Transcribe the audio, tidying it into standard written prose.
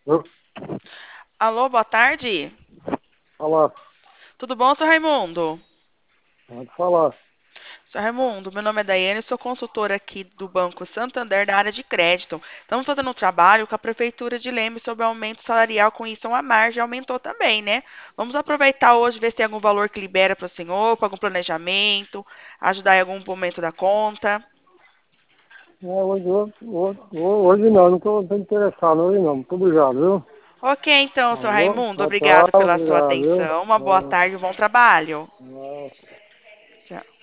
Eu, Alô, boa tarde. falar, Tudo bom, seu Raimundo? pode falar. Seu Raimundo, meu nome é Daiane, sou consultora aqui do Banco Santander da área de crédito. Estamos fazendo um trabalho com a Prefeitura de Leme sobre aumento salarial, com isso a margem aumentou também, né? Vamos aproveitar hoje, ver se tem algum valor que libera para o senhor, para algum planejamento, ajudar em algum momento da conta. Hoje não estou interessado hoje não. Muito obrigado, viu? Ok, então, seu Alô? Raimundo, Tchau, tchau, obrigado pela sua obrigado, viu? atenção. Uma boa tarde, um bom trabalho. Ah, ah. Tchau.